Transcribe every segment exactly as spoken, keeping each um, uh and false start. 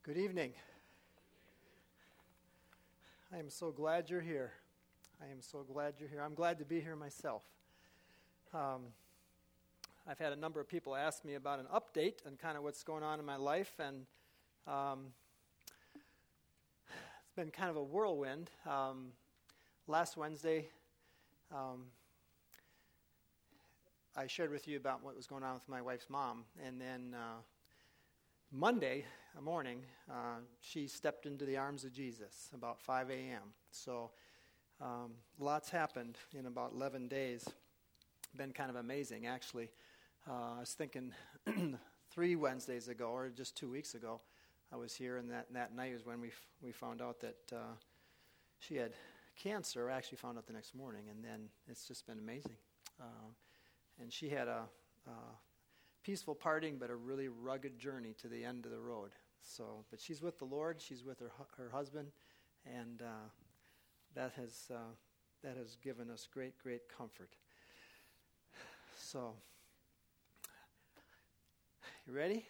Good evening. I am so glad you're here. I am so glad you're here. I'm glad to be here myself. Um, I've had a number of people ask me about an update and kind of what's going on in my life, and um, it's been kind of a whirlwind. Um, last Wednesday, um, I shared with you about what was going on with my wife's mom, and then uh, Monday morning, uh, she stepped into the arms of Jesus about five a.m. So um, lots happened in about eleven days. Been kind of amazing, actually. Uh, I was thinking three Wednesdays ago, or just two weeks ago, I was here, and that, that night was when we f- we found out that uh, she had cancer. I actually found out the next morning, and then it's just been amazing. Uh, and she had a... Uh, peaceful parting, but a really rugged journey to the end of the road. So, but she's with the Lord. She's with her her husband, and uh, that has uh, that has given us great, great comfort. So, you ready?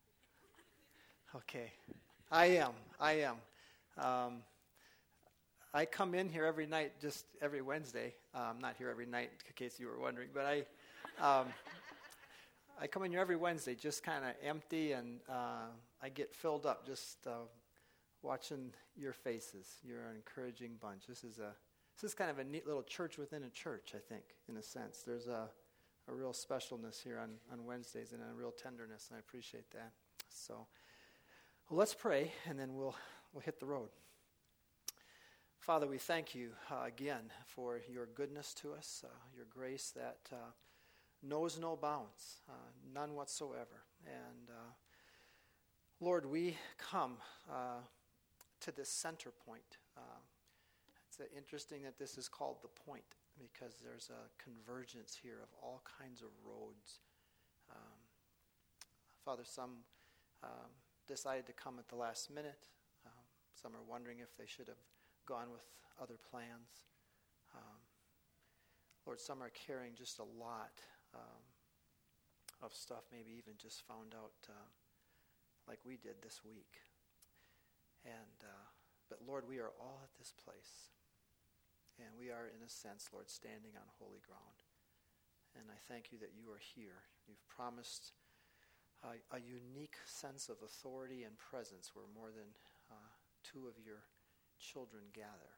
Okay, I am. I am. Um, I come in here every night, just every Wednesday. Uh, I'm not here every night, in case you were wondering, but I. Um, I come in here every Wednesday just kind of empty, and uh, I get filled up just uh, watching your faces. You're an encouraging bunch. This is a this is kind of a neat little church within a church, I think, in a sense. There's a, a real specialness here on, on Wednesdays and a real tenderness, and I appreciate that. So, well, let's pray, and then we'll we'll hit the road. Father, we thank you uh, again for your goodness to us, uh, your grace that Uh, knows no bounds, uh, none whatsoever. And uh, Lord, we come uh, to this center point. Uh, it's uh, interesting that this is called the point, because there's a convergence here of all kinds of roads. Um, Father, some um, decided to come at the last minute. Um, some are wondering if they should have gone with other plans. Um, Lord, some are carrying just a lot Um, of stuff, maybe even just found out uh, like we did this week. And uh, but Lord, we are all at this place, and we are, in a sense, Lord, standing on holy ground. And I thank you that you are here. You've promised uh, a unique sense of authority and presence where more than uh, two of your children gather.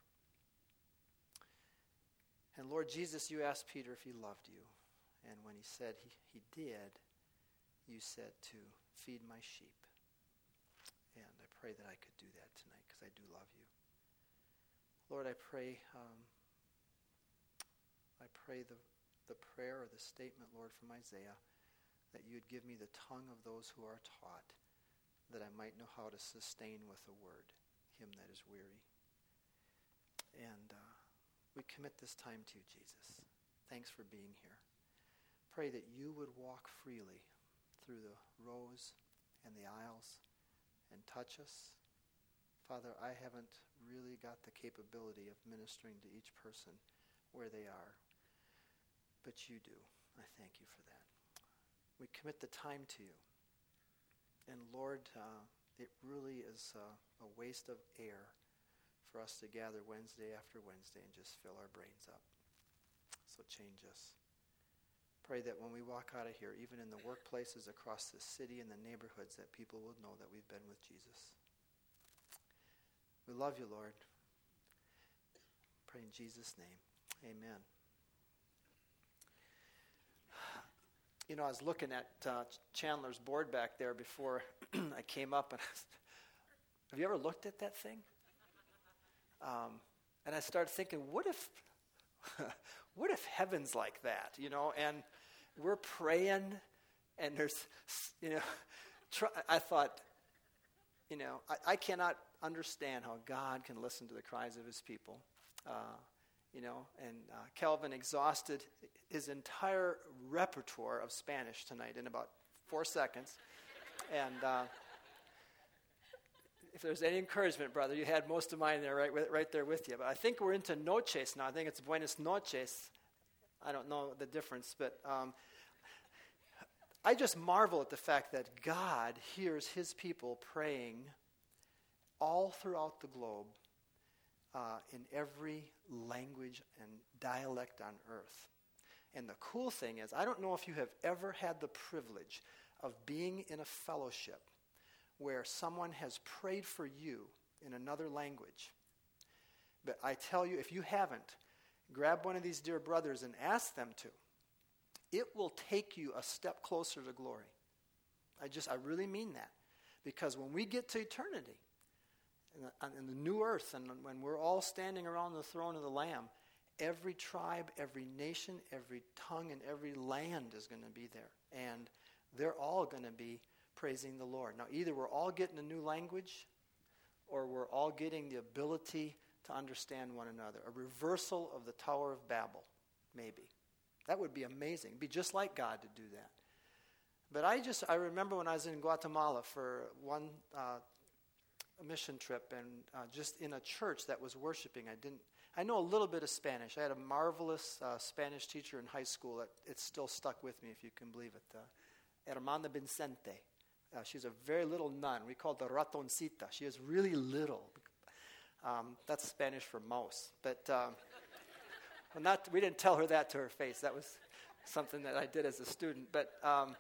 And Lord Jesus, you asked Peter if he loved you. And when he said he, he did, you said to feed my sheep. And I pray that I could do that tonight, because I do love you. Lord, I pray um, I pray the, the prayer or the statement, Lord, from Isaiah, that you would give me the tongue of those who are taught, that I might know how to sustain with a word him that is weary. And uh, we commit this time to you, Jesus. Thanks for being here. Pray that you would walk freely through the rows and the aisles and touch us. Father, I haven't really got the capability of ministering to each person where they are, but you do. I thank you for that. We commit the time to you. And Lord, uh, it really is uh, a waste of air for us to gather Wednesday after Wednesday and just fill our brains up. So change us. Pray that when we walk out of here, even in the workplaces across the city and the neighborhoods, that people will know that we've been with Jesus. We love you, Lord. Pray in Jesus' name. Amen. You know, I was looking at uh, Chandler's board back there before I came up, and I was, have you ever looked at that thing? Um, and I started thinking, what if... what if heaven's like that, you know, and we're praying, and there's, you know, try, I thought, you know, I, I cannot understand how God can listen to the cries of his people, uh, you know, and uh, Calvin exhausted his entire repertoire of Spanish tonight in about four seconds, and uh, if there's any encouragement, brother, you had most of mine there, right, with, right there with you. But I think we're into noches now. I think it's buenas noches. I don't know the difference, but um, I just marvel at the fact that God hears his people praying all throughout the globe, uh, in every language and dialect on earth. And the cool thing is, I don't know if you have ever had the privilege of being in a fellowship where someone has prayed for you in another language. But I tell you, if you haven't, grab one of these dear brothers and ask them to. It will take you a step closer to glory. I just, I really mean that. Because when we get to eternity, in the, in the new earth, and when we're all standing around the throne of the Lamb, every tribe, every nation, every tongue, and every land is going to be there. And they're all going to be praising the Lord. Now, either we're all getting a new language, or we're all getting the ability to understand one another. A reversal of the Tower of Babel, maybe. That would be amazing. It'd be just like God to do that. But I just, I remember when I was in Guatemala for one uh, mission trip, and uh, just in a church that was worshiping. I didn't, I know a little bit of Spanish. I had a marvelous uh, Spanish teacher in high school that it's still stuck with me, if you can believe it. Uh, Hermana Vincente. Uh, she's a very little nun. We called her ratoncita. She is really little. Um, that's Spanish for mouse. But um, well, not, we didn't tell her that to her face. That was something that I did as a student. But um,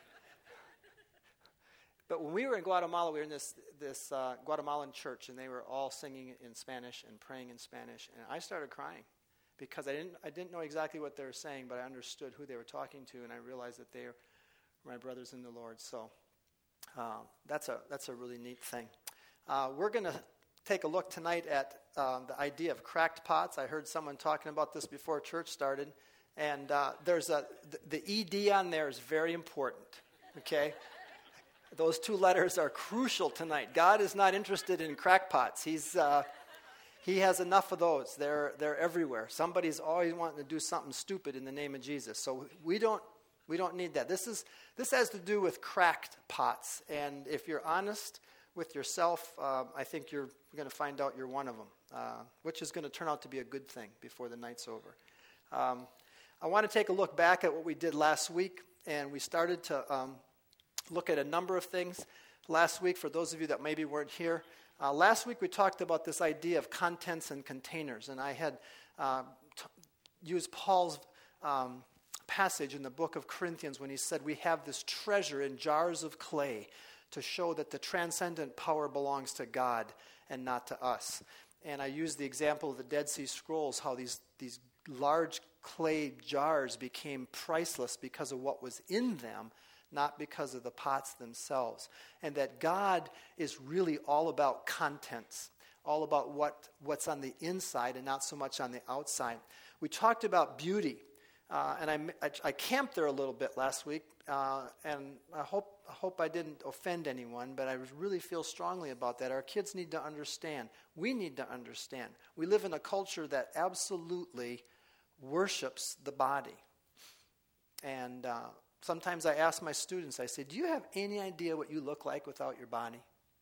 but when we were in Guatemala, we were in this this uh, Guatemalan church, and they were all singing in Spanish and praying in Spanish, and I started crying because I didn't I didn't know exactly what they were saying, but I understood who they were talking to, and I realized that they were my brothers in the Lord. So uh, that's a that's a really neat thing. Uh, we're going to take a look tonight at um, the idea of cracked pots. I heard someone talking about this before church started, and uh, there's a the, the E D on there is very important. Okay. Those two letters are crucial tonight. God is not interested in crackpots. He's uh, he has enough of those. They're they're everywhere. Somebody's always wanting to do something stupid in the name of Jesus. So we don't we don't need that. This is this has to do with cracked pots. And if you're honest with yourself, uh, I think you're going to find out you're one of them, uh, which is going to turn out to be a good thing before the night's over. Um, I want to take a look back at what we did last week, and we started to. Um, look at a number of things last week for those of you that maybe weren't here. Uh, last week we talked about this idea of contents and containers, and I had uh, t- used Paul's um, passage in the book of Corinthians when he said we have this treasure in jars of clay to show that the transcendent power belongs to God and not to us. And I used the example of the Dead Sea Scrolls, how these, these large clay jars became priceless because of what was in them, not because of the pots themselves. And that God is really all about contents, all about what, what's on the inside and not so much on the outside. We talked about beauty, uh, and I, I, I camped there a little bit last week, uh, and I hope, I hope I didn't offend anyone, but I really feel strongly about that. Our kids need to understand. We need to understand. We live in a culture that absolutely worships the body. And uh, sometimes I ask my students, I say, do you have any idea what you look like without your body?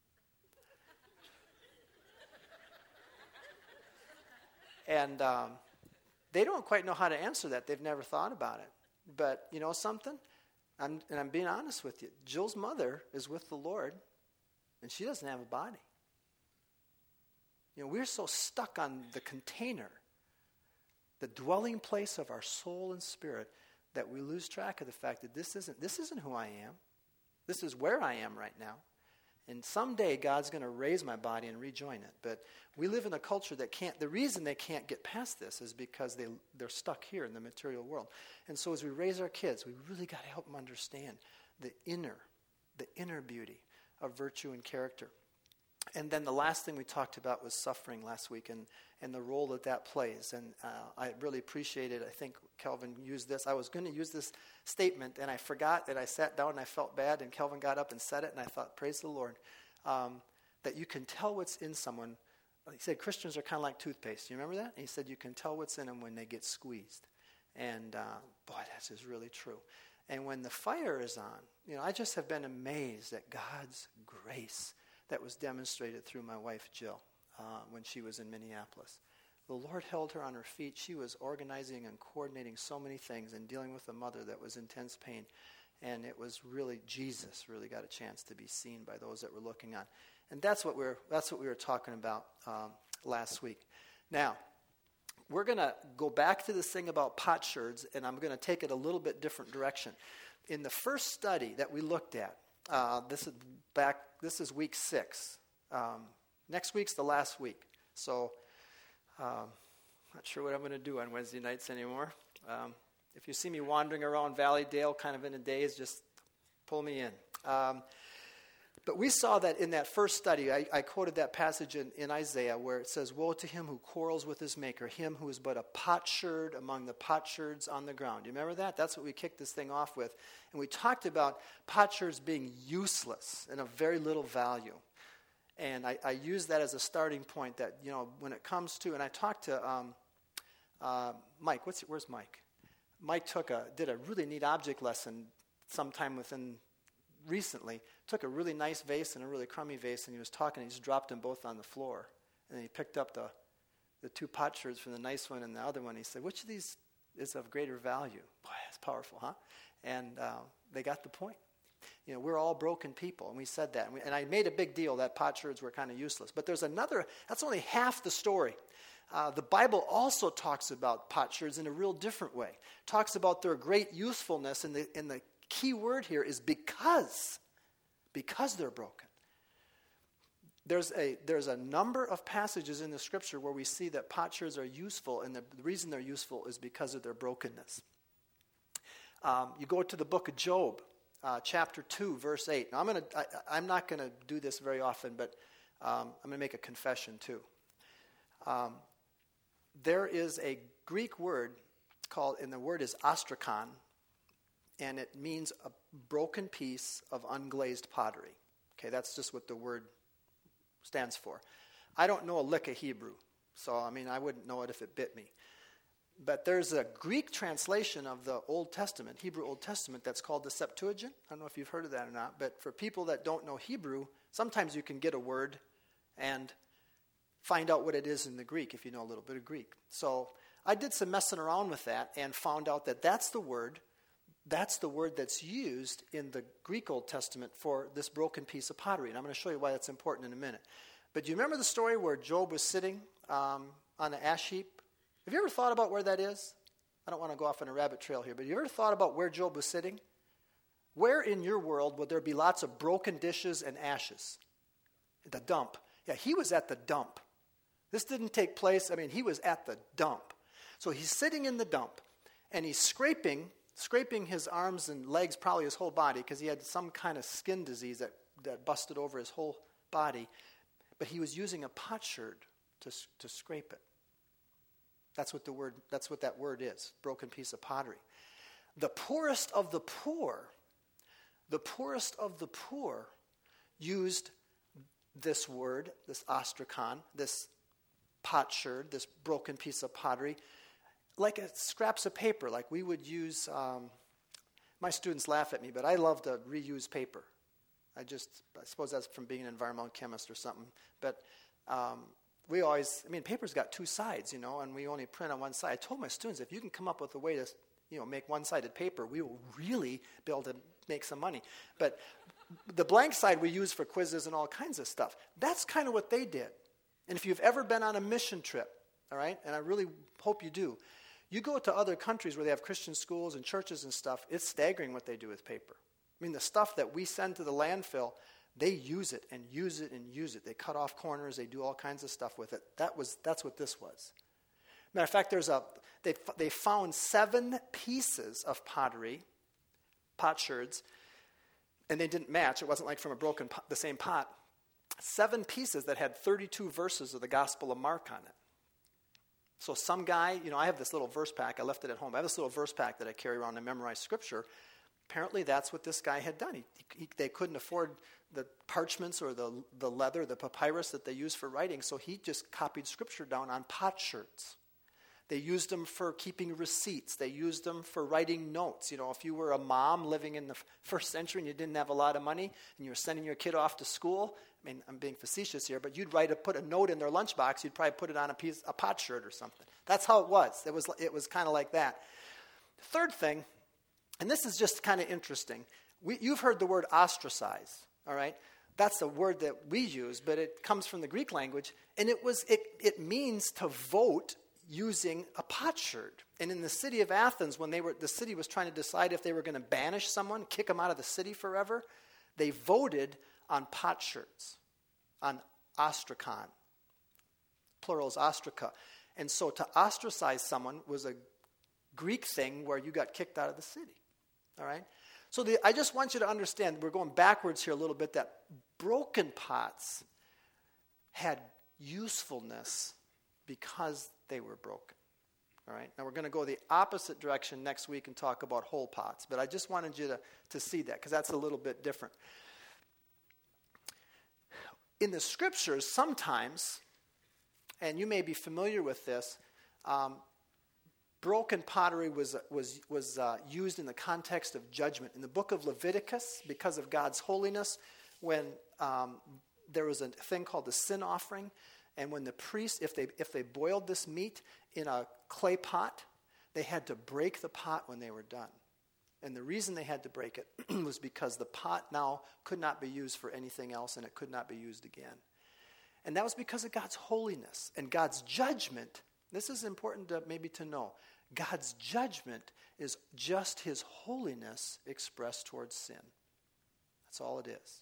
And um, they don't quite know how to answer that. They've never thought about it. But you know something? I'm, and I'm being honest with you. Jill's mother is with the Lord, and she doesn't have a body. You know, we're so stuck on the container, the dwelling place of our soul and spirit, that we lose track of the fact that this isn't this isn't who I am. This is where I am right now. And someday God's going to raise my body and rejoin it. But we live in a culture that can't, the reason they can't get past this is because they, they're stuck here in the material world. And so as we raise our kids, we really got to help them understand the inner, the inner beauty of virtue and character. And then the last thing we talked about was suffering last week and, and the role that that plays. And uh, I really appreciated, I think Kelvin used this. I was going to use this statement, and I forgot that I sat down and I felt bad, and Kelvin got up and said it, and I thought, praise the Lord, um, that you can tell what's in someone. He said Christians are kind of like toothpaste. You remember that? And he said you can tell what's in them when they get squeezed. And uh, boy, that's just really true. And when the fire is on, you know, I just have been amazed at God's grace that was demonstrated through my wife, Jill, uh, when she was in Minneapolis. The Lord held her on her feet. She was organizing and coordinating so many things and dealing with a mother that was in intense pain. And it was really, Jesus really got a chance to be seen by those that were looking on. And that's what we're that's what we were talking about um, last week. Now, we're going to go back to this thing about potsherds, and I'm going to take it a little bit different direction. In the first study that we looked at, uh, this is back. This is week six. Um, next week's the last week, so um, not sure what I'm going to do on Wednesday nights anymore. Um, if you see me wandering around Valleydale, kind of in a daze, just pull me in. Um, But we saw that in that first study, I, I quoted that passage in, in Isaiah where it says, "Woe to him who quarrels with his maker, him who is but a potsherd among the potsherds on the ground." Do you remember that? That's what we kicked this thing off with. And we talked about potsherds being useless and of very little value. And I, I used that as a starting point that, you know, when it comes to, and I talked to um, uh, Mike. What's Where's Mike? Mike took a did a really neat object lesson sometime within recently. Took a really nice vase and a really crummy vase, and he was talking, and he just dropped them both on the floor. And then he picked up the the two potsherds from the nice one and the other one. He said, "Which of these is of greater value?" Boy, that's powerful, huh? And uh, they got the point. You know, we're all broken people, and we said that. And, we, and I made a big deal that potsherds were kind of useless. But there's another, that's only half the story. Uh, the Bible also talks about potsherds in a real different way. Talks about their great usefulness, and the, and the key word here is because. Because they're broken. There's a there's a number of passages in the scripture where we see that potsherds are useful, and the, the reason they're useful is because of their brokenness. Um, you go to the book of Job, uh, chapter two, verse eight. Now I'm gonna I, I'm not gonna do this very often, but um, I'm gonna make a confession too. Um, there is a Greek word called, and the word is ostrakon. And it means a broken piece of unglazed pottery. Okay, that's just what the word stands for. I don't know a lick of Hebrew, so I mean, I wouldn't know it if it bit me. But there's a Greek translation of the Old Testament, Hebrew Old Testament, that's called the Septuagint. I don't know if you've heard of that or not, but for people that don't know Hebrew, sometimes you can get a word and find out what it is in the Greek if you know a little bit of Greek. So I did some messing around with that and found out that that's the word That's the word that's used in the Greek Old Testament for this broken piece of pottery. And I'm going to show you why that's important in a minute. But do you remember the story where Job was sitting um, on an ash heap? Have you ever thought about where that is? I don't want to go off on a rabbit trail here, but have you ever thought about where Job was sitting? Where in your world would there be lots of broken dishes and ashes? The dump. Yeah, he was at the dump. This didn't take place. I mean, he was at the dump. So he's sitting in the dump, and he's scraping scraping his arms and legs, probably his whole body, because he had some kind of skin disease that, that busted over his whole body. But he was using a potsherd to to scrape it. That's what the word. That's what that word is. Broken piece of pottery. The poorest of the poor, the poorest of the poor, used this word, this ostrakon, this potsherd, this broken piece of pottery, like a, scraps of paper, like we would use. Um, my students laugh at me, but I love to reuse paper. I just, I suppose that's from being an environmental chemist or something. But um, we always, I mean, paper's got two sides, you know, and we only print on one side. I told my students, if you can come up with a way to, you know, make one-sided paper, we will really be able to make some money. But the blank side we use for quizzes and all kinds of stuff. That's kind of what they did. And if you've ever been on a mission trip, all right, and I really hope you do, you go to other countries where they have Christian schools and churches and stuff, it's staggering what they do with paper. I mean, the stuff that we send to the landfill, they use it and use it and use it. They cut off corners. They do all kinds of stuff with it. That was that's what this was. Matter of fact, there's a they they found seven pieces of pottery, potsherds, and they didn't match. It wasn't like from a broken pot, the same pot. Seven pieces that had thirty-two verses of the Gospel of Mark on it. So some guy, you know, I have this little verse pack. I left it at home. I have this little verse pack that I carry around and memorize Scripture. Apparently that's what this guy had done. He, he, they couldn't afford the parchments or the, the leather, the papyrus that they use for writing, so he just copied Scripture down on potsherds. They used them for keeping receipts. They used them for writing notes. You know, if you were a mom living in the first century and you didn't have a lot of money and you were sending your kid off to school, I mean, I'm being facetious here, but you'd write a, put a note in their lunchbox. You'd probably put it on a piece, a potsherd or something. That's how it was. It was, it was kind of like that. The third thing, and this is just kind of interesting. We, you've heard the word ostracize, all right? That's a word that we use, but it comes from the Greek language, and it was it, it means to vote using a potsherd. And in the city of Athens, when they were the city was trying to decide if they were going to banish someone, kick them out of the city forever, they voted on potsherds, on ostrakon. Plural is ostraka. And so to ostracize someone was a Greek thing where you got kicked out of the city. All right? So the, I just want you to understand, we're going backwards here a little bit, that broken pots had usefulness because they were broken. All right? Now we're going to go the opposite direction next week and talk about whole pots. But I just wanted you to, to see that because that's a little bit different. In the scriptures, sometimes, and you may be familiar with this, um, broken pottery was, was, was uh, used in the context of judgment. In the book of Leviticus, because of God's holiness, when um, there was a thing called the sin offering, and when the priest, if they, if they boiled this meat in a clay pot, they had to break the pot when they were done. And the reason they had to break it was because the pot now could not be used for anything else, and it could not be used again. And that was because of God's holiness and God's judgment. This is important to, maybe to know. God's judgment is just his holiness expressed towards sin. That's all it is.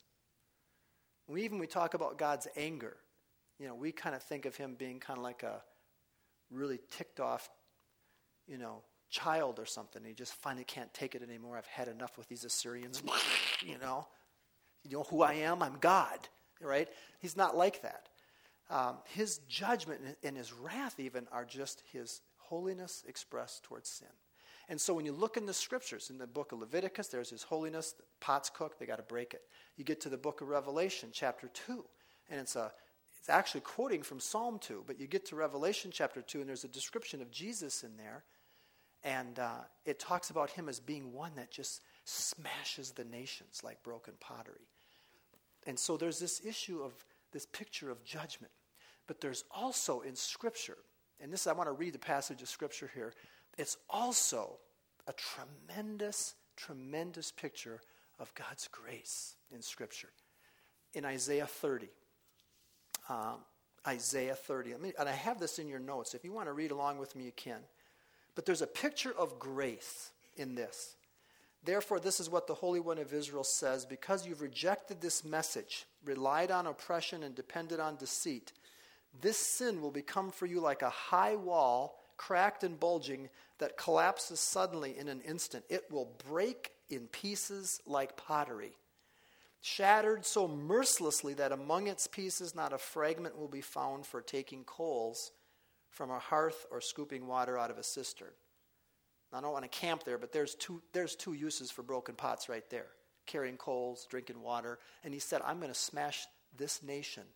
We even we talk about God's anger. You know, we kind of think of him being kind of like a really ticked off, you know, child or something. He just finally can't take it anymore. I've had enough with these Assyrians. You know, you know who I am? I'm God, right? He's not like that. Um, his judgment and his wrath even are just his holiness expressed towards sin. And so when you look in the scriptures, in the book of Leviticus, there's his holiness. The pot's cooked, they got to break it. You get to the book of Revelation, chapter two, and it's a it's actually quoting from Psalm two, but you get to Revelation chapter two, and there's a description of Jesus in there, and uh, it talks about him as being one that just smashes the nations like broken pottery. And so there's this issue of this picture of judgment. But there's also in Scripture, and this I want to read the passage of Scripture here, it's also a tremendous, tremendous picture of God's grace in Scripture. In Isaiah thirty. Um, Isaiah thirty. Let me, and I have this in your notes. If you want to read along with me, you can. But there's a picture of grace in this. Therefore, this is what the Holy One of Israel says, because you've rejected this message, relied on oppression, and depended on deceit, this sin will become for you like a high wall, cracked and bulging, that collapses suddenly in an instant. It will break in pieces like pottery, shattered so mercilessly that among its pieces not a fragment will be found for taking coals from a hearth or scooping water out of a cistern. I don't want to camp there, but there's two there's two uses for broken pots right there. Carrying coals, drinking water. And he said, I'm going to smash this nation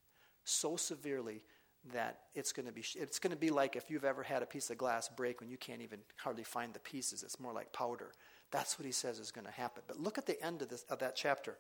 so severely that it's going to be it's going to be like if you've ever had a piece of glass break when you can't even hardly find the pieces. It's more like powder. That's what he says is going to happen. But look at the end of this of that chapter.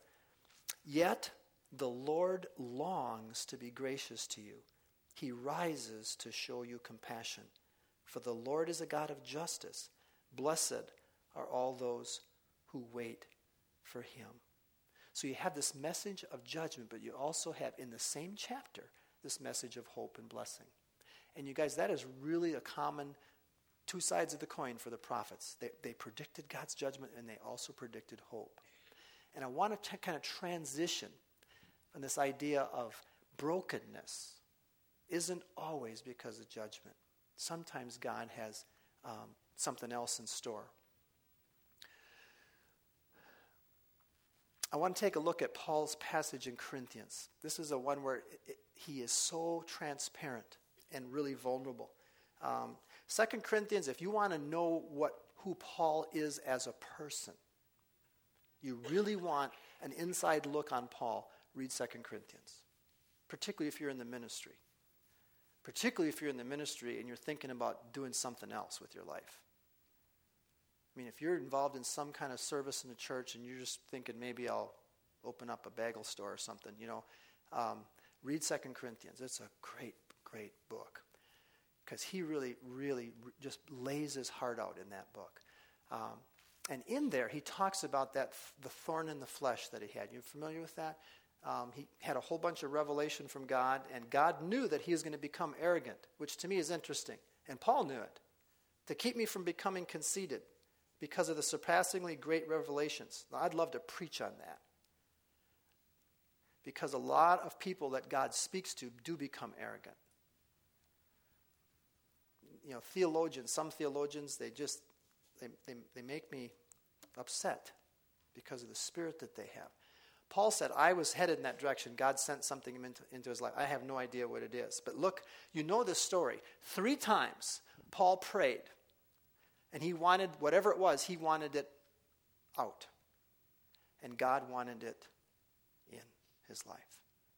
Yet the Lord longs to be gracious to you. He rises to show you compassion. For the Lord is a God of justice. Blessed are all those who wait for him. So you have this message of judgment, but you also have in the same chapter this message of hope and blessing. And you guys, that is really a common two sides of the coin for the prophets. They, they predicted God's judgment, and they also predicted hope. And I want to t- kind of transition from this idea of brokenness isn't always because of judgment. Sometimes God has um, something else in store. I want to take a look at Paul's passage in Corinthians. This is a one where it, it, he is so transparent and really vulnerable. Um, Second Corinthians, if you want to know what who Paul is as a person, you really want an inside look on Paul, read Second Corinthians, particularly if you're in the ministry. Particularly if you're in the ministry and you're thinking about doing something else with your life. I mean, if you're involved in some kind of service in the church and you're just thinking maybe I'll open up a bagel store or something, you know, um, read Second Corinthians. It's a great, great book. Because he really, really just lays his heart out in that book. Um, and in there, he talks about that the thorn in the flesh that he had. You familiar with that? Um, he had a whole bunch of revelation from God, and God knew that he was going to become arrogant, which to me is interesting. And Paul knew it, to keep me from becoming conceited because of the surpassingly great revelations. Now, I'd love to preach on that. Because a lot of people that God speaks to do become arrogant. You know, theologians, some theologians, they just, they, they, they make me upset because of the spirit that they have. Paul said, I was headed in that direction. God sent something into, into his life. I have no idea what it is. But look, you know this story. Three times Paul prayed, and he wanted, whatever it was, he wanted it out. And God wanted it in his life.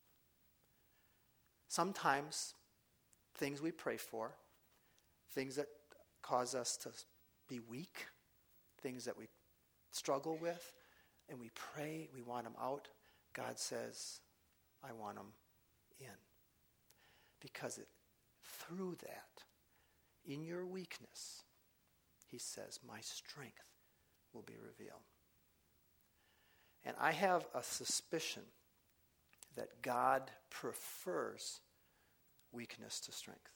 Sometimes things we pray for, things that cause us to be weak, things that we struggle with, and we pray, we want them out, God says, I want them in. Because it, through that, in your weakness, he says, my strength will be revealed. And I have a suspicion that God prefers weakness to strength.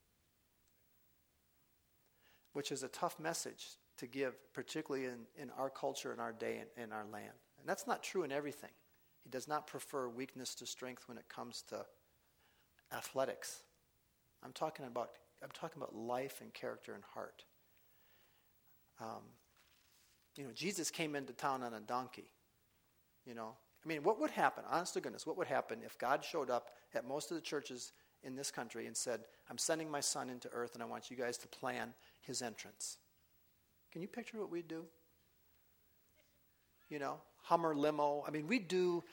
Which is a tough message to give, particularly in, in our culture, in our day, and in our land. And that's not true in everything. He does not prefer weakness to strength when it comes to athletics. I'm talking about I'm talking about life and character and heart. Um, you know, Jesus came into town on a donkey. You know, I mean, what would happen? Honest to goodness, what would happen if God showed up at most of the churches in this country and said, I'm sending my son into earth and I want you guys to plan his entrance? Can you picture what we'd do? You know, Hummer limo. I mean, we'd do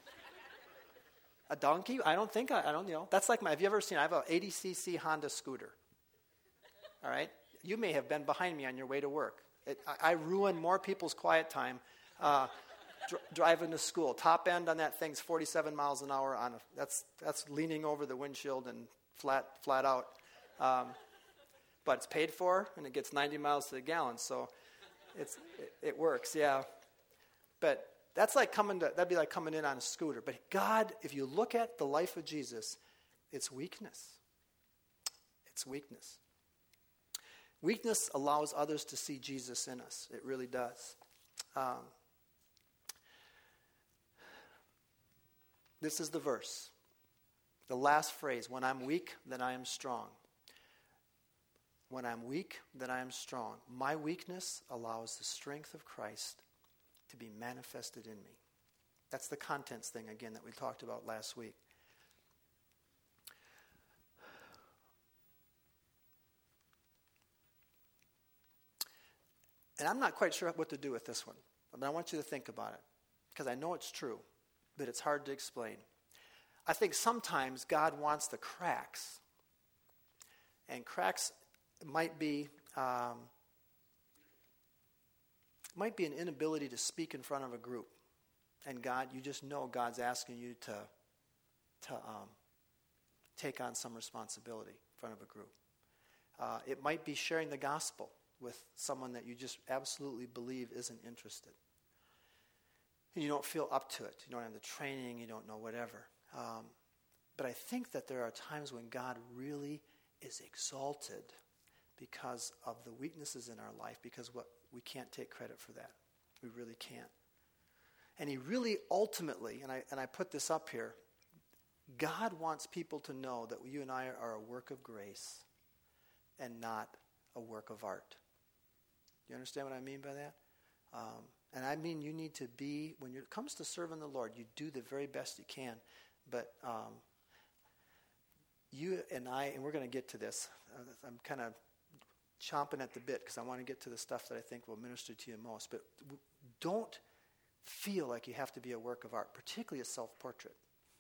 a donkey. I don't think, I, I don't, you know, that's like my, have you ever seen, I have an eighty c c Honda scooter. All right? You may have been behind me on your way to work. It, I, I ruin more people's quiet time uh, dr- driving to school. Top end on that thing's forty-seven miles an hour. On a, that's that's leaning over the windshield and flat flat out. Um, but it's paid for, and it gets ninety miles to the gallon, so it's it, it works, yeah. But that's like coming to, that'd be like coming in on a scooter. But God, if you look at the life of Jesus, it's weakness. It's weakness. Weakness allows others to see Jesus in us. It really does. Um, this is the verse. The last phrase, when I'm weak, then I am strong. When I'm weak, then I am strong. My weakness allows the strength of Christ to be manifested in me. That's the contents thing, again, that we talked about last week. And I'm not quite sure what to do with this one, but I want you to think about it, because I know it's true, but it's hard to explain. I think sometimes God wants the cracks, and cracks might be um, might be an inability to speak in front of a group, and God, you just know God's asking you to to um, take on some responsibility in front of a group. Uh, it might be sharing the gospel with someone that you just absolutely believe isn't interested. And you don't feel up to it. You don't have the training. You don't know whatever. Um, but I think that there are times when God really is exalted because of the weaknesses in our life, because what we can't take credit for that. We really can't. And he really ultimately, and I and I put this up here, God wants people to know that you and I are a work of grace and not a work of art. You understand what I mean by that? Um, and I mean you need to be, when it comes to serving the Lord, you do the very best you can. But um, you and I, and we're going to get to this. Uh, I'm kind of chomping at the bit because I want to get to the stuff that I think will minister to you most. But w- don't feel like you have to be a work of art, particularly a self-portrait.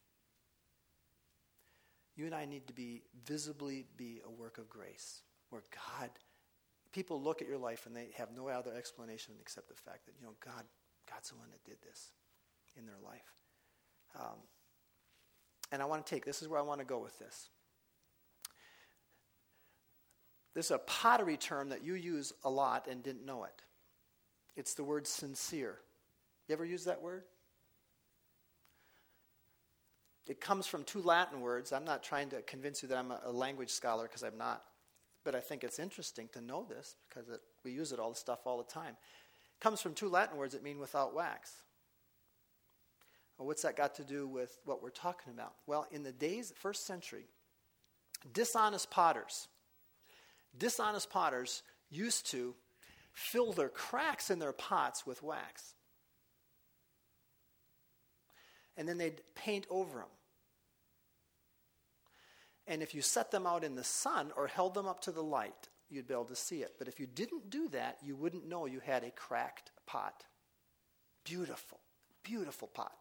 You and I need to be visibly be a work of grace, where God, people look at your life and they have no other explanation except the fact that, you know, God, God's the one that did this in their life. Um, and I want to take, this is where I want to go with this. This is a pottery term that you use a lot and didn't know it. It's the word sincere. You ever use that word? It comes from two Latin words. I'm not trying to convince you that I'm a, a language scholar, because I'm not. But I think it's interesting to know this, because it, we use it all the stuff all the time. It comes from two Latin words that mean without wax. Well, what's that got to do with what we're talking about? Well, in the days, first century, dishonest potters, dishonest potters used to fill their cracks in their pots with wax. And then they'd paint over them. And if you set them out in the sun or held them up to the light, you'd be able to see it. But if you didn't do that, you wouldn't know you had a cracked pot. Beautiful, beautiful pot.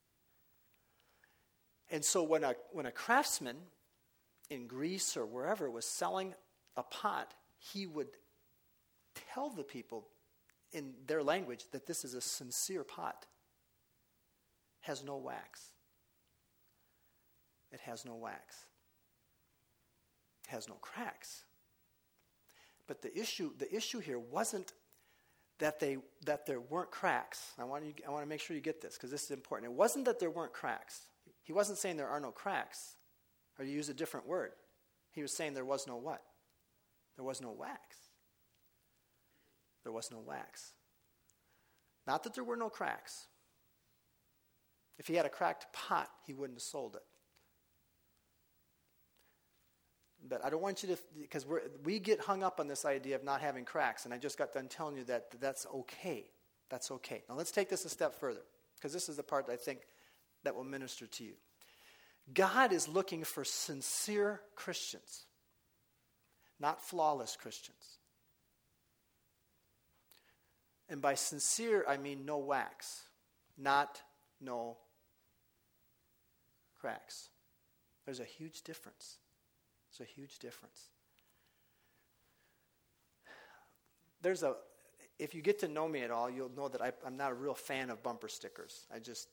And so when a when a craftsman in Greece or wherever was selling a pot, he would tell the people in their language that this is a sincere pot. Has no wax. It has no wax. It has no cracks. But the issue the issue here wasn't that they that there weren't cracks. I want you I want to make sure you get this, because this is important. It wasn't that there weren't cracks. He wasn't saying there are no cracks, or to use a different word. He was saying there was no what? There was no wax. There was no wax. Not that there were no cracks. If he had a cracked pot, he wouldn't have sold it. But I don't want you to, because we we get hung up on this idea of not having cracks, and I just got done telling you that that's okay. That's okay. Now let's take this a step further, because this is the part I think that will minister to you. God is looking for sincere Christians, not flawless Christians. And by sincere, I mean no wax, not no cracks. There's a huge difference. There's a huge difference. There's a, if you get to know me at all, you'll know that I, I'm not a real fan of bumper stickers. I just,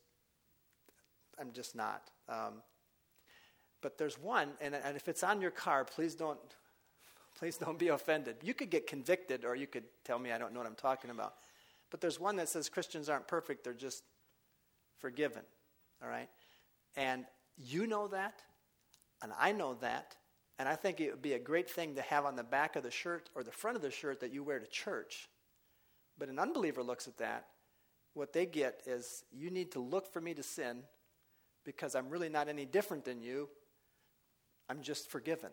I'm just not. Um, but there's one, and, and if it's on your car, please don't, please don't be offended. You could get convicted, or you could tell me I don't know what I'm talking about. But there's one that says Christians aren't perfect, they're just forgiven. All right? And you know that, and I know that, and I think it would be a great thing to have on the back of the shirt or the front of the shirt that you wear to church. But an unbeliever looks at that. What they get is, you need to look for me to sin because I'm really not any different than you. I'm just forgiven.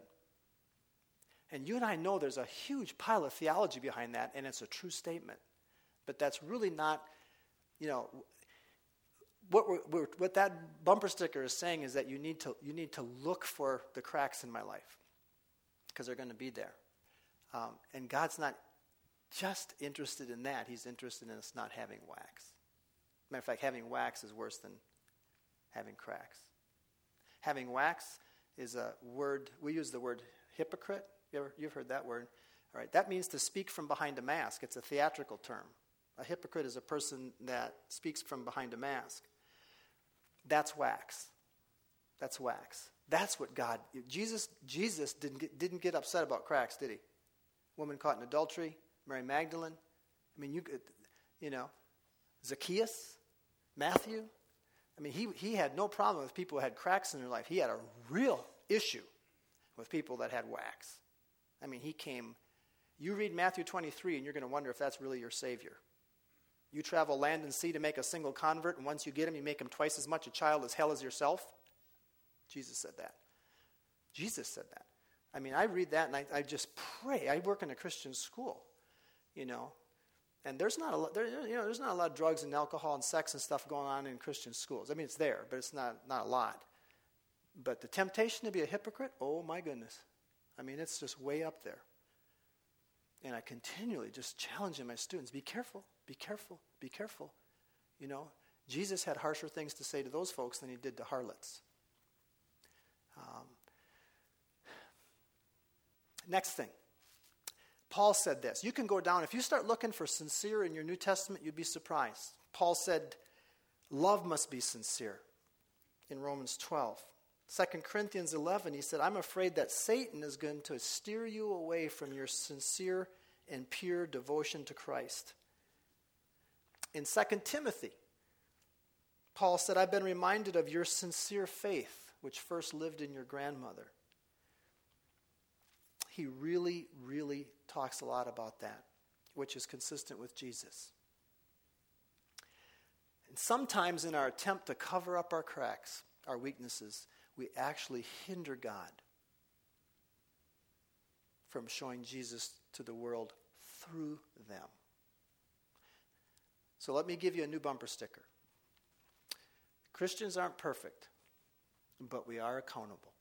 And you and I know there's a huge pile of theology behind that, and it's a true statement. But that's really not, you know, what we're, we're, what that bumper sticker is saying is that you need to you need to look for the cracks in my life, because they're going to be there. Um, and God's not just interested in that. He's interested in us not having wax. Matter of fact, having wax is worse than having cracks. Having wax is a word, we use the word hypocrite. You ever, you've heard that word. All right, that means to speak from behind a mask. It's a theatrical term. A hypocrite is a person that speaks from behind a mask. That's wax. That's wax. That's what God, Jesus Jesus didn't get, didn't get upset about cracks, did he? Woman caught in adultery, Mary Magdalene. I mean, you could, you know, Zacchaeus, Matthew. I mean, he, he had no problem with people who had cracks in their life. He had a real issue with people that had wax. I mean, he came, you read Matthew twenty-three and you're going to wonder if that's really your Savior. You travel land and sea to make a single convert, and once you get him, you make him twice as much a child as hell as yourself. Jesus said that. Jesus said that. I mean, I read that and I, I just pray. I work in a Christian school, you know, and there's not a lot, there, you know, there's not a lot of drugs and alcohol and sex and stuff going on in Christian schools. I mean, it's there, but it's not not a lot. But the temptation to be a hypocrite, oh my goodness. I mean, it's just way up there. And I continually just challenging my students, be careful, be careful, be careful. You know, Jesus had harsher things to say to those folks than he did to harlots. Um, next thing. Paul said this. You can go down. If you start looking for sincere in your New Testament, you'd be surprised. Paul said, love must be sincere in Romans twelve. Second Corinthians eleven, he said, I'm afraid that Satan is going to steer you away from your sincere and pure devotion to Christ. In Second Timothy, Paul said, I've been reminded of your sincere faith, which first lived in your grandmother. He really, really talks a lot about that, which is consistent with Jesus. And sometimes in our attempt to cover up our cracks, our weaknesses, we actually hinder God from showing Jesus to the world through them. So let me give you a new bumper sticker. Christians aren't perfect, but we are accountable.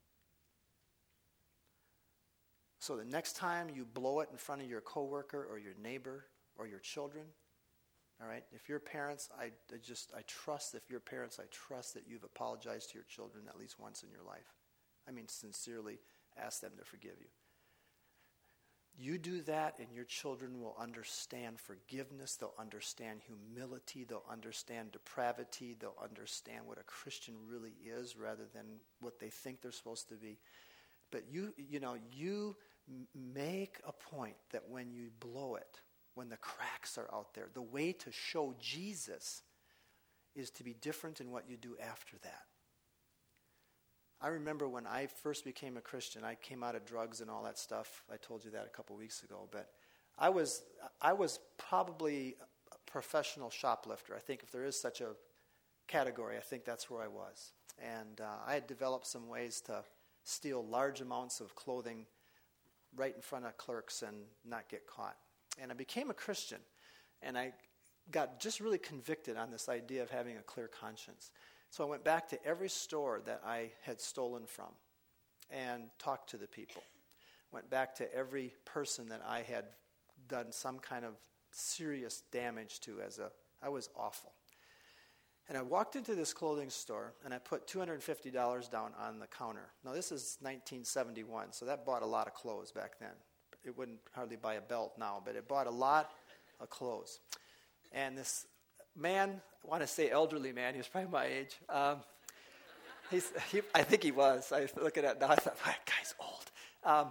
So the next time you blow it in front of your coworker or your neighbor or your children, all right, if your parents, I, I just, I trust, if your parents, I trust that you've apologized to your children at least once in your life. I mean, sincerely ask them to forgive you. You do that and your children will understand forgiveness, they'll understand humility, they'll understand depravity, they'll understand what a Christian really is rather than what they think they're supposed to be. But you, you know, you m- make a point that when you blow it, when the cracks are out there, the way to show Jesus is to be different in what you do after that. I remember when I first became a Christian, I came out of drugs and all that stuff. I told you that a couple weeks ago. But I was I was probably a professional shoplifter. I think if there is such a category, I think that's where I was. And uh, I had developed some ways to steal large amounts of clothing right in front of clerks and not get caught. And I became a Christian. And I got just really convicted on this idea of having a clear conscience. So I went back to every store that I had stolen from and talked to the people. Went back to every person that I had done some kind of serious damage to as a, I was awful. And I walked into this clothing store and I put two hundred fifty dollars down on the counter. Now this is nineteen seventy-one, so that bought a lot of clothes back then. It wouldn't hardly buy a belt now, but it bought a lot of clothes. And this man, I want to say elderly man, he was probably my age. Um, he's, he, I think he was. I was looking at it now, I thought, that guy's old.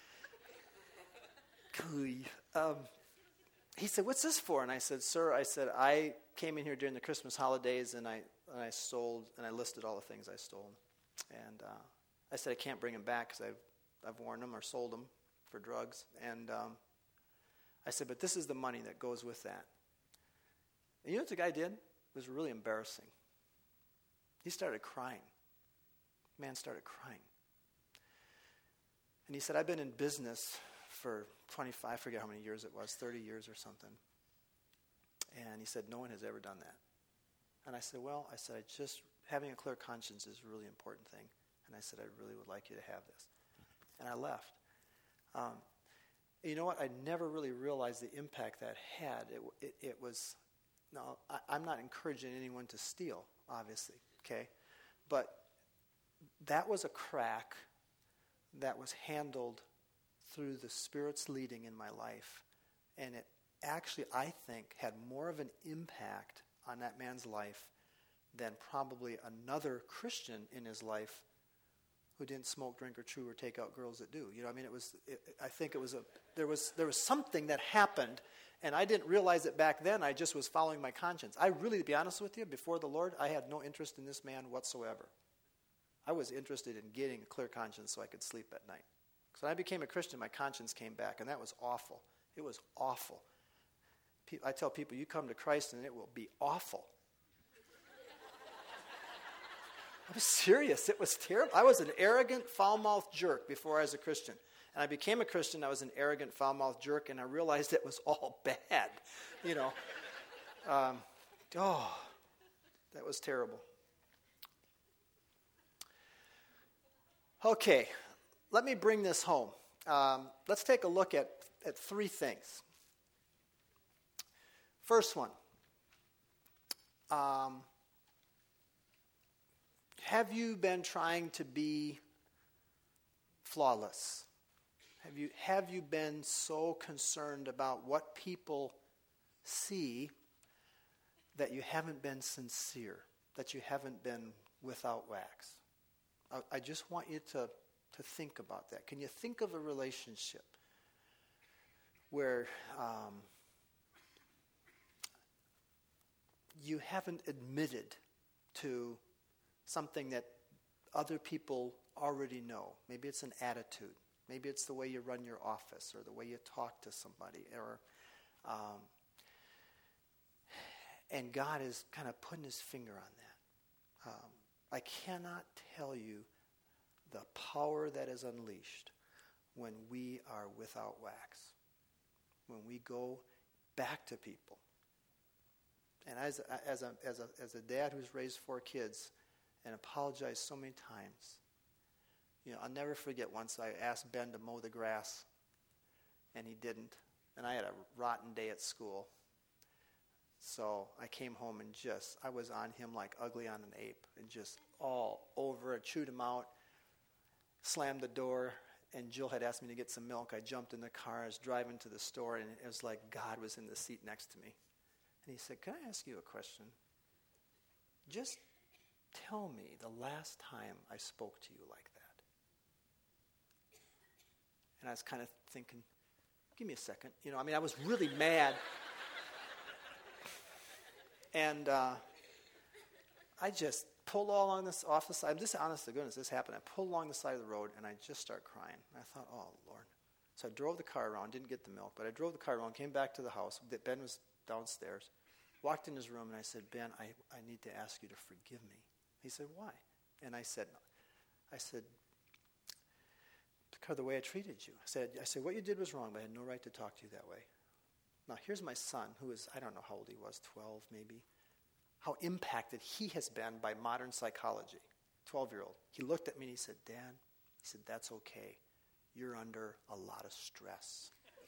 Um, um, he said, what's this for? And I said, sir, I said, I came in here during the Christmas holidays and I and I stole, and I listed all the things I stole. And uh, I said, I can't bring them back because I've, I've worn them or sold them for drugs. And um, I said, but this is the money that goes with that. And you know what the guy did? It was really embarrassing. He started crying. The man started crying. And he said, I've been in business for twenty-five, I forget how many years it was, thirty years or something. And he said, no one has ever done that. And I said, well, I said, I just, having a clear conscience is a really important thing. And I said, I really would like you to have this. And I left. Um, you know what? I never really realized the impact that had. It, it, it was... Now, I, I'm not encouraging anyone to steal, obviously, okay? But that was a crack that was handled through the Spirit's leading in my life. And it actually, I think, had more of an impact on that man's life than probably another Christian in his life who didn't smoke, drink, or chew, or take out girls that do. You know, I mean, it was, it, I think it was a, there was, there was something that happened. And I didn't realize it back then. I just was following my conscience. I really, to be honest with you, before the Lord, I had no interest in this man whatsoever. I was interested in getting a clear conscience so I could sleep at night. Because when I became a Christian, my conscience came back, and that was awful. It was awful. I tell people, you come to Christ, and it will be awful. I was serious. It was terrible. I was an arrogant, foul-mouthed jerk before I was a Christian. And I became a Christian, I was an arrogant, foul-mouthed jerk, and I realized it was all bad, you know. Um, oh, that was terrible. Okay, let me bring this home. Um, let's take a look at, at three things. First one. Um, have you been trying to be flawless? Have you, have you been so concerned about what people see that you haven't been sincere, that you haven't been without wax? I, I just want you to, to think about that. Can you think of a relationship where um, you haven't admitted to something that other people already know. Maybe it's an attitude. Maybe it's the way you run your office or the way you talk to somebody. Or, um, and God is kind of putting his finger on that. Um, I cannot tell you the power that is unleashed when we are without wax. When we go back to people. And as a, as a, as a, as a dad who's raised four kids and apologized so many times, you know, I'll never forget once I asked Ben to mow the grass, and he didn't. And I had a rotten day at school. So I came home and just, I was on him like ugly on an ape, and just all over it, chewed him out, slammed the door, and Jill had asked me to get some milk. I jumped in the car, I was driving to the store, and it was like God was in the seat next to me. And he said, "Can I ask you a question? Just tell me the last time I spoke to you like that." And I was kind of thinking, give me a second. You know, I mean, I was really mad. And uh, I just pulled along this off the side. I'm just honest to goodness, this happened. I pulled along the side of the road, and I just started crying. And I thought, oh, Lord. So I drove the car around, didn't get the milk, but I drove the car around, came back to the house. Ben was downstairs, walked in his room, and I said, "Ben, I, I need to ask you to forgive me." He said, "Why?" And I said, I said, "Because of the way I treated you." I said, I said, "What you did was wrong, but I had no right to talk to you that way." Now, here's my son, who is, I don't know how old he was, twelve maybe, how impacted he has been by modern psychology, twelve-year-old. He looked at me and he said, "Dad," he said, "that's okay. You're under a lot of stress."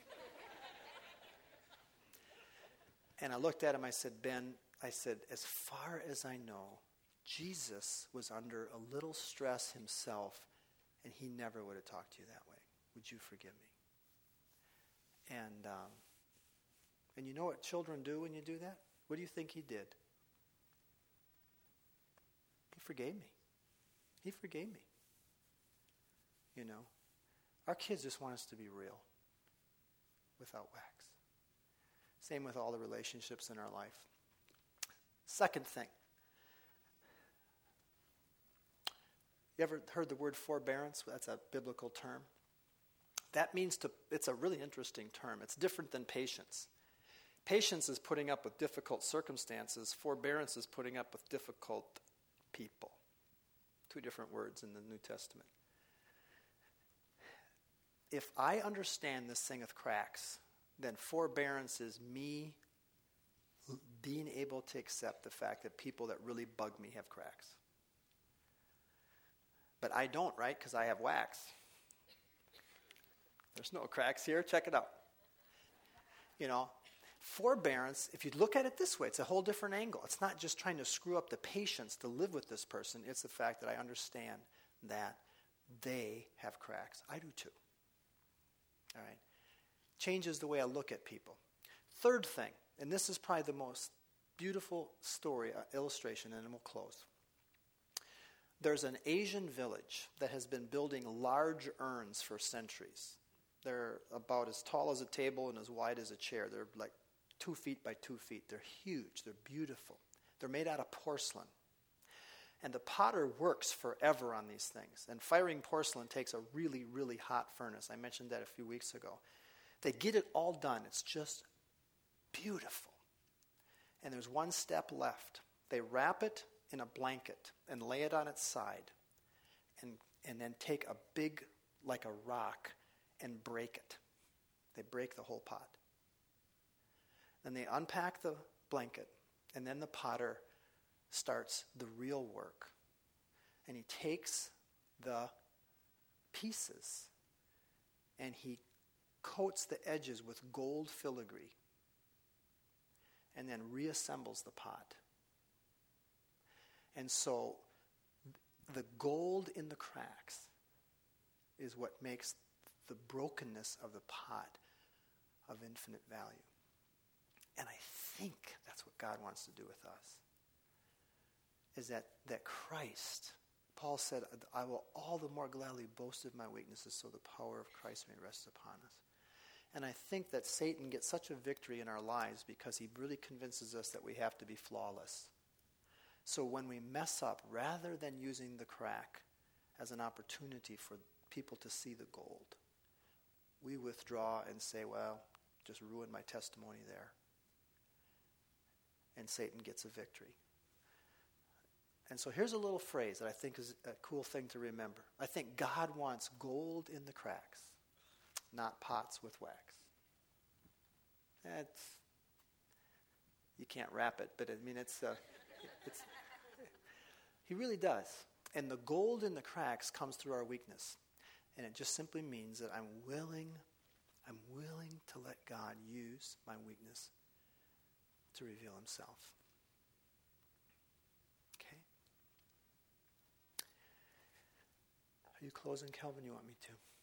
And I looked at him, I said, "Ben," I said, "as far as I know, Jesus was under a little stress himself, and he never would have talked to you that way. Would you forgive me?" And um, and you know what children do when you do that? What do you think he did? He forgave me. He forgave me. You know, our kids just want us to be real, without wax. Same with all the relationships in our life. Second thing. You ever heard the word forbearance? That's a biblical term. That means to, it's a really interesting term. It's different than patience. Patience is putting up with difficult circumstances. Forbearance is putting up with difficult people. Two different words in the New Testament. If I understand this thing of cracks, then forbearance is me being able to accept the fact that people that really bug me have cracks. But I don't, right? Because I have wax. There's no cracks here. Check it out. You know, forbearance, if you look at it this way, it's a whole different angle. It's not just trying to screw up the patience to live with this person. It's the fact that I understand that they have cracks. I do too. All right. Changes the way I look at people. Third thing, and this is probably the most beautiful story, uh, illustration, and then we'll close. There's an Asian village that has been building large urns for centuries. They're about as tall as a table and as wide as a chair. They're like two feet by two feet. They're huge. They're beautiful. They're made out of porcelain. And the potter works forever on these things. And firing porcelain takes a really, really hot furnace. I mentioned that a few weeks ago. They get it all done. It's just beautiful. And there's one step left. They wrap it in a blanket and lay it on its side. And, and then take a big, like a rock, and break it. They break the whole pot. Then they unpack the blanket, and then the potter starts the real work. And he takes the pieces, and he coats the edges with gold filigree, and then reassembles the pot. And so the gold in the cracks is what makes the brokenness of the pot of infinite value. And I think that's what God wants to do with us. Is that, that Christ, Paul said, "I will all the more gladly boast of my weaknesses so the power of Christ may rest upon us." And I think that Satan gets such a victory in our lives because he really convinces us that we have to be flawless. So when we mess up, rather than using the crack as an opportunity for people to see the gold, we withdraw and say, well, just ruin my testimony there. And Satan gets a victory. And so here's a little phrase that I think is a cool thing to remember. I think God wants gold in the cracks, not pots with wax. That's, you can't wrap it, but I mean, it's, uh, it's, he really does. And the gold in the cracks comes through our weakness. And it just simply means that I'm willing, I'm willing to let God use my weakness to reveal himself. Okay? Are you closing, Kelvin? You want me to?